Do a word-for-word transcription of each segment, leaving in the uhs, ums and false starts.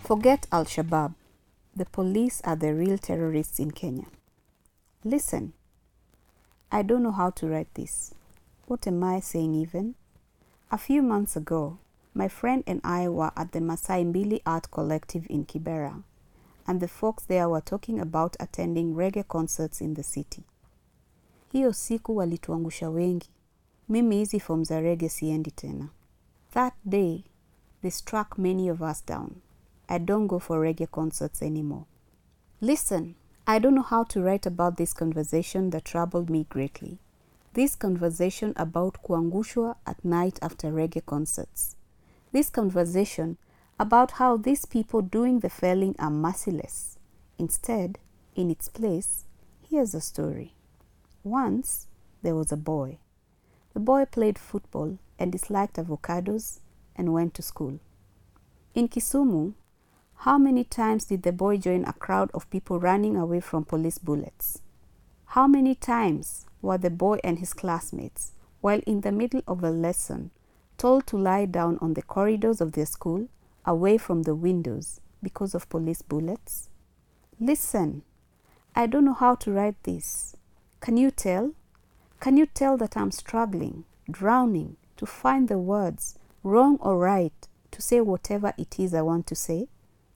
Forget Al-Shabaab. The police are the real terrorists in Kenya. Listen, I don't know how to write this. What am I saying even? A few months ago, my friend and I were at the Masai Mbili Art Collective in Kibera, and the folks there were talking about attending reggae concerts in the city. Hiyo siku walituangusha wengi. Mimi hizi form za reggae siendi tena. That day, they struck many of us down. I don't go for reggae concerts anymore. Listen, I don't know how to write about this conversation that troubled me greatly. This conversation about kuangushwa at night after reggae concerts. This conversation about how these people doing the felling are merciless. Instead, in its place, here's a story. Once, there was a boy. The boy played football and disliked avocados and went to school. In Kisumu, how many times did the boy join a crowd of people running away from police bullets? How many times were the boy and his classmates, while in the middle of a lesson, told to lie down on the corridors of their school, away from the windows, because of police bullets? Listen, I don't know how to write this. Can you tell? Can you tell that I'm struggling, drowning, to find the words, wrong or right, to say whatever it is I want to say?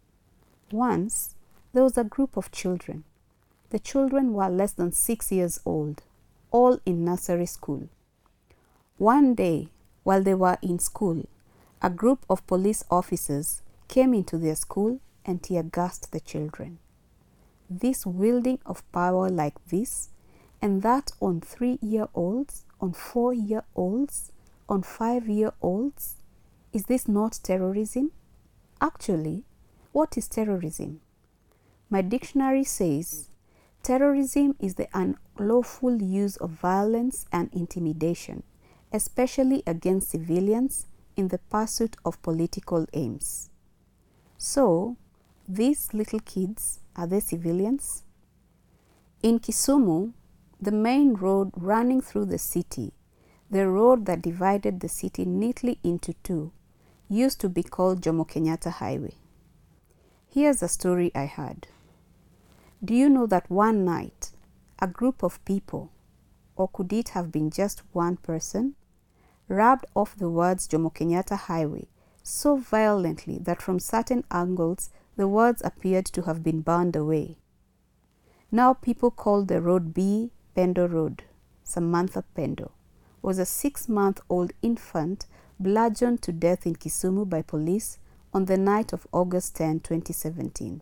Once, there was a group of children. The children were less than six years old, all in nursery school. One day, while they were in school, a group of police officers came into their school and tear-gassed the children. This wielding of power like this, and that on three-year-olds, on four-year-olds, on five-year-olds, is this not terrorism? Actually, what is terrorism? My dictionary says, terrorism is the unlawful use of violence and intimidation, especially against civilians, in the pursuit of political aims. So, these little kids, are they civilians? In Kisumu, the main road running through the city, the road that divided the city neatly into two, used to be called Jomo Kenyatta Highway. Here's a story I heard. Do you know that one night, a group of people, or could it have been just one person, rubbed off the words Jomo Kenyatta Highway so violently that from certain angles the words appeared to have been burned away. Now people call the road B. Pendo Road. Samantha Pendo was a six-month-old infant bludgeoned to death in Kisumu by police on the night of August tenth, twenty seventeen.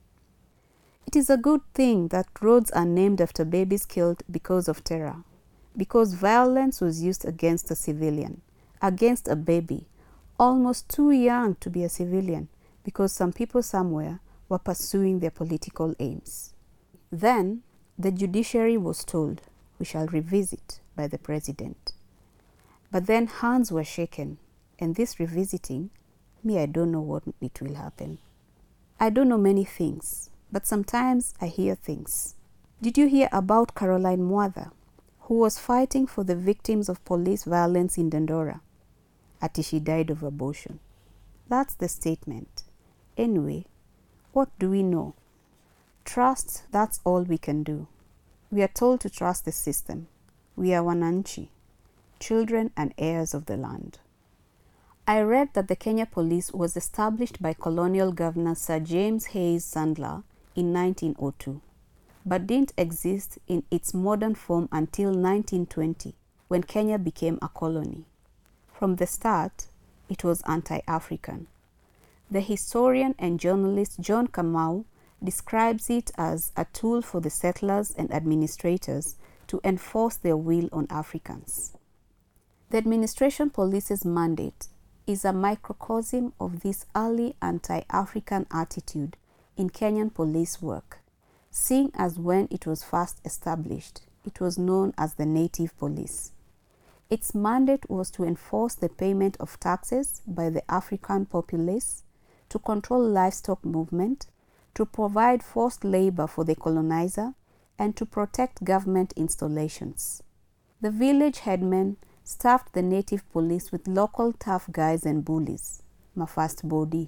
It is a good thing that roads are named after babies killed because of terror, because violence was used against a civilian, against a baby, almost too young to be a civilian, because some people somewhere were pursuing their political aims. Then, the judiciary was told, we shall revisit by the president. But then hands were shaken, and this revisiting, me, I don't know what it will happen. I don't know many things, but sometimes I hear things. Did you hear about Caroline Mwatha, who was fighting for the victims of police violence in Dandora? Ati she died of abortion. That's the statement. Anyway, what do we know? Trust, that's all we can do. We are told to trust the system. We are wananchi, children and heirs of the land. I read that the Kenya Police was established by colonial governor Sir James Hayes Sandler in nineteen oh two, but didn't exist in its modern form until nineteen twenty, when Kenya became a colony. From the start, it was anti-African. The historian and journalist John Kamau describes it as a tool for the settlers and administrators to enforce their will on Africans. The administration police's mandate is a microcosm of this early anti-African attitude in Kenyan police work, seeing as when it was first established, it was known as the Native Police. Its mandate was to enforce the payment of taxes by the African populace, to control livestock movement, to provide forced labor for the colonizer, and to protect government installations. The village headmen staffed the native police with local tough guys and bullies, Mafast Bodi,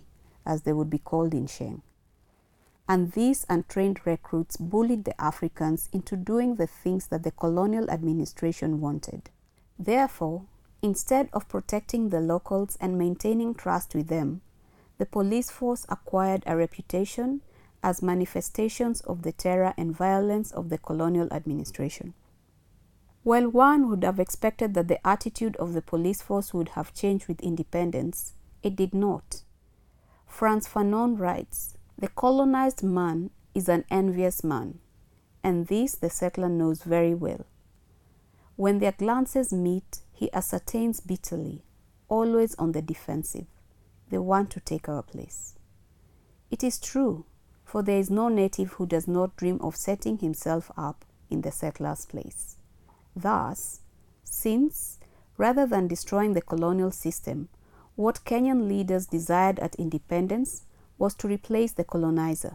as they would be called in Sheng. And these untrained recruits bullied the Africans into doing the things that the colonial administration wanted. Therefore, instead of protecting the locals and maintaining trust with them, the police force acquired a reputation as manifestations of the terror and violence of the colonial administration. While one would have expected that the attitude of the police force would have changed with independence, it did not. Frantz Fanon writes, "The colonized man is an envious man, and this the settler knows very well. When their glances meet, he ascertains bitterly, always on the defensive, they want to take our place. It is true, for there is no native who does not dream of setting himself up in the settler's place. Thus, since, rather than destroying the colonial system, what Kenyan leaders desired at independence was to replace the colonizer.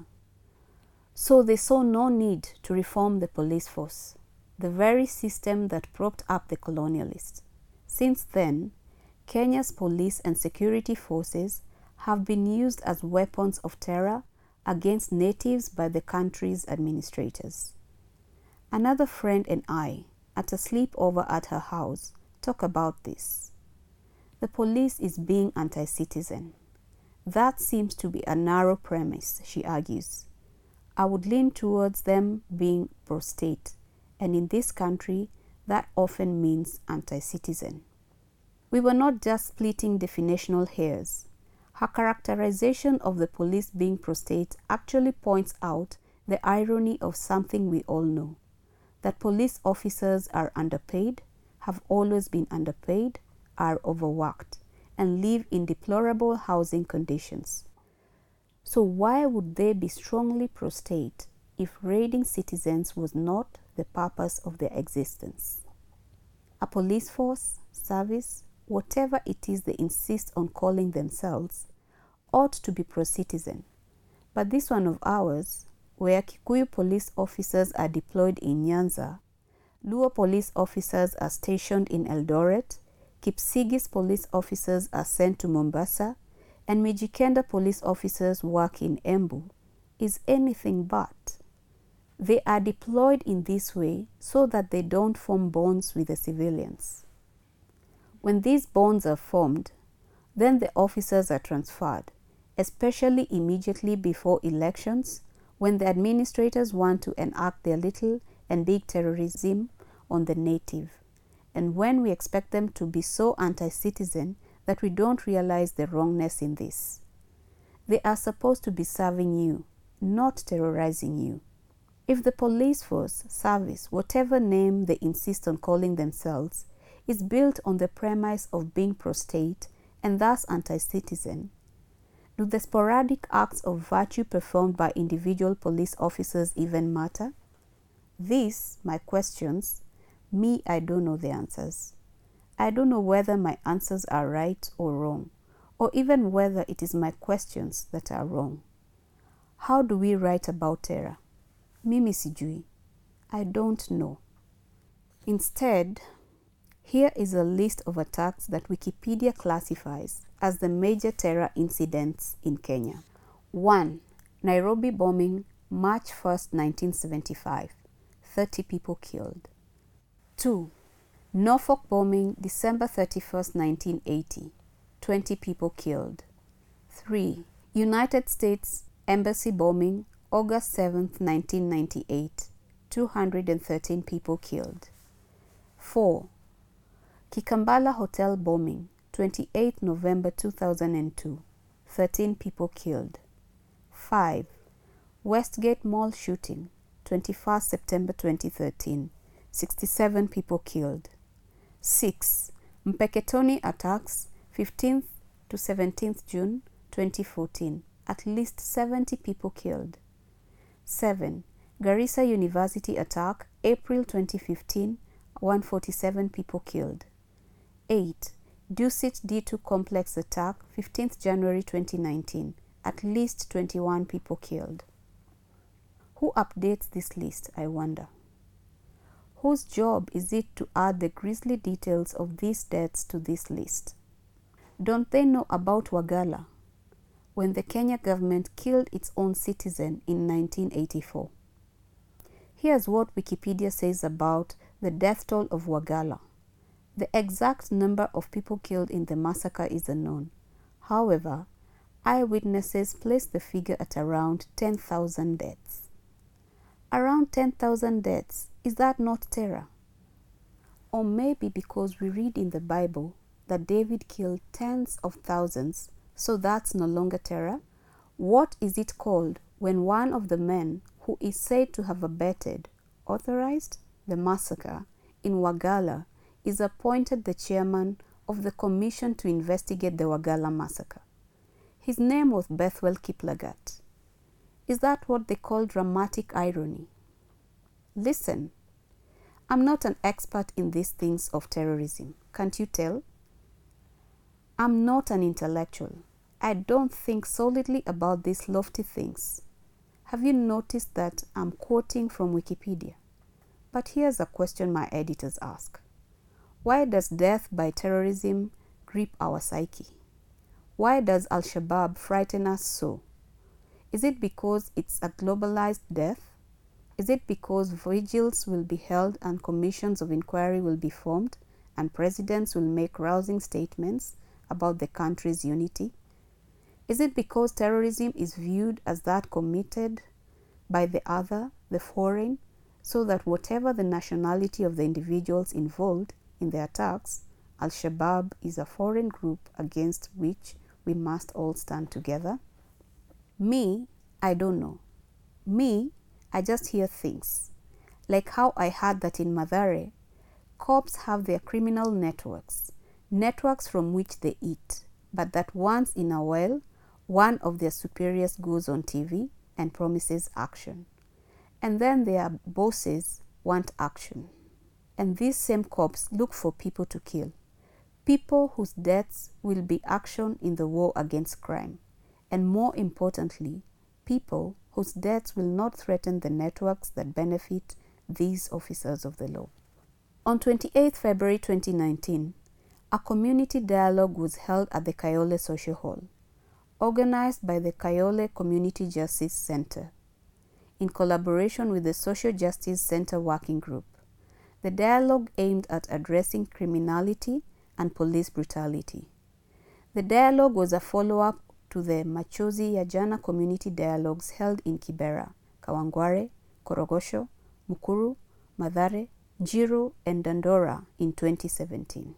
So they saw no need to reform the police force, the very system that propped up the colonialists. Since then, Kenya's police and security forces have been used as weapons of terror against natives by the country's administrators. Another friend and I, at a sleepover at her house, talk about this. The police is being anti-citizen. That seems to be a narrow premise, she argues. I would lean towards them being pro-state, and in this country, that often means anti-citizen. We were not just splitting definitional hairs. Her characterization of the police being pro-state actually points out the irony of something we all know, that police officers are underpaid, have always been underpaid, are overworked, and live in deplorable housing conditions. So why would they be strongly pro-state if raiding citizens was not the purpose of their existence? A police force, service, whatever it is they insist on calling themselves, ought to be pro-citizen. But this one of ours, where Kikuyu police officers are deployed in Nyanza, Luo police officers are stationed in Eldoret, Kipsigis police officers are sent to Mombasa, and Mijikenda police officers work in Embu, is anything but. They are deployed in this way so that they don't form bonds with the civilians. When these bonds are formed, then the officers are transferred, especially immediately before elections, when the administrators want to enact their little and big terrorism on the native, and when we expect them to be so anti-citizen that we don't realize the wrongness in this. They are supposed to be serving you, not terrorizing you. If the police force, service, whatever name they insist on calling themselves, is built on the premise of being pro-state and thus anti-citizen, do the sporadic acts of virtue performed by individual police officers even matter? These, my questions, me, I don't know the answers. I don't know whether my answers are right or wrong, or even whether it is my questions that are wrong. How do we write about terror? Mimi sijui. I don't know. Instead, here is a list of attacks that Wikipedia classifies as the major terror incidents in Kenya. one. Nairobi bombing, March first, nineteen seventy-five. thirty people killed. two. Norfolk bombing, December thirty-first, nineteen eighty. twenty people killed. three. United States Embassy bombing, August seventh, nineteen ninety-eight. two hundred thirteen people killed. four. Kikambala Hotel bombing, twenty-eighth November two thousand two. thirteen people killed. five. Westgate Mall shooting, twenty-first September twenty thirteen. sixty-seven people killed. six. Mpeketoni attacks, fifteenth to seventeenth June twenty fourteen. At least seventy people killed. seven. Garissa University attack, April twenty fifteen. one hundred forty-seven people killed. eight. Dusit D two complex attack, fifteenth January twenty nineteen. At least twenty-one people killed. Who updates this list, I wonder? Whose job is it to add the grisly details of these deaths to this list? Don't they know about Wagala? when the Kenya government killed its own citizen in nineteen eighty-four. Here's what Wikipedia says about the death toll of Wagala. The exact number of people killed in the massacre is unknown. However, eyewitnesses place the figure at around ten thousand deaths. Around ten thousand deaths, is that not terror? Or maybe because we read in the Bible that David killed tens of thousands, so that's no longer terror? What is it called when one of the men who is said to have abetted, authorized, the massacre in Wagala is appointed the chairman of the commission to investigate the Wagala massacre? His name was Bethwel Kiplagat. Is that what they call dramatic irony? Listen, I'm not an expert in these things of terrorism. Can't you tell? I'm not an intellectual. I don't think solidly about these lofty things. Have you noticed that I'm quoting from Wikipedia? But here's a question my editors ask. Why does death by terrorism grip our psyche? Why does Al-Shabaab frighten us so? Is it because it's a globalized death? Is it because vigils will be held and commissions of inquiry will be formed and presidents will make rousing statements about the country's unity? Is it because terrorism is viewed as that committed by the other, the foreign, so that whatever the nationality of the individuals involved in the attacks, Al-Shabaab is a foreign group against which we must all stand together? Me, I don't know. Me, I just hear things. Like how I heard that in Mathare, cops have their criminal networks, networks from which they eat, but that once in a while, one of their superiors goes on T V and promises action. And then their bosses want action. And these same cops look for people to kill. People whose deaths will be action in the war against crime. And more importantly, people whose deaths will not threaten the networks that benefit these officers of the law. On twenty-eighth February twenty nineteen, a community dialogue was held at the Kayole Social Hall, organized by the Kayole Community Justice Center, in collaboration with the Social Justice Center Working Group. The dialogue aimed at addressing criminality and police brutality. The dialogue was a follow-up to the Machozi ya Jana community dialogues held in Kibera, Kawangware, Korogosho, Mukuru, Mathare, Njiru, and Dandora in twenty seventeen.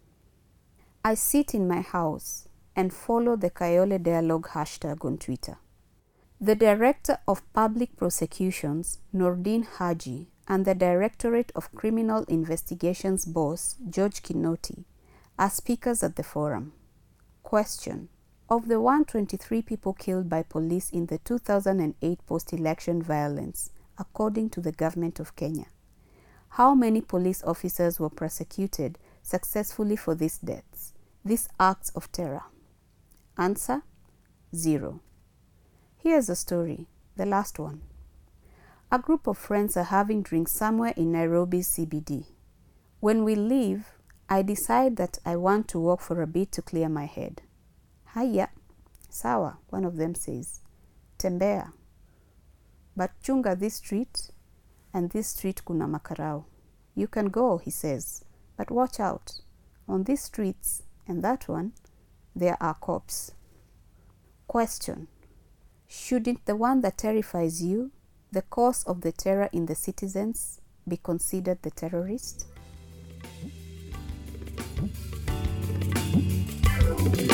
I sit in my house and follow the Kayole Dialogue hashtag on Twitter. The Director of Public Prosecutions, Nordin Haji, and the Directorate of Criminal Investigations boss, George Kinoti, are speakers at the forum. Question: of the one hundred twenty-three people killed by police in the two thousand eight post-election violence, according to the government of Kenya, how many police officers were prosecuted successfully for these deaths, these acts of terror? Answer: zero. Here's a story, the last one. A group of friends are having drinks somewhere in Nairobi's C B D. When we leave, I decide that I want to walk for a bit to clear my head. Haya, sawa, one of them says. Tembea. But chunga this street, and this street kuna makarao. You can go, he says, but watch out. On these streets, and that one, there are cops. Question: shouldn't the one that terrifies you, the cause of the terror in the citizens, be considered the terrorist?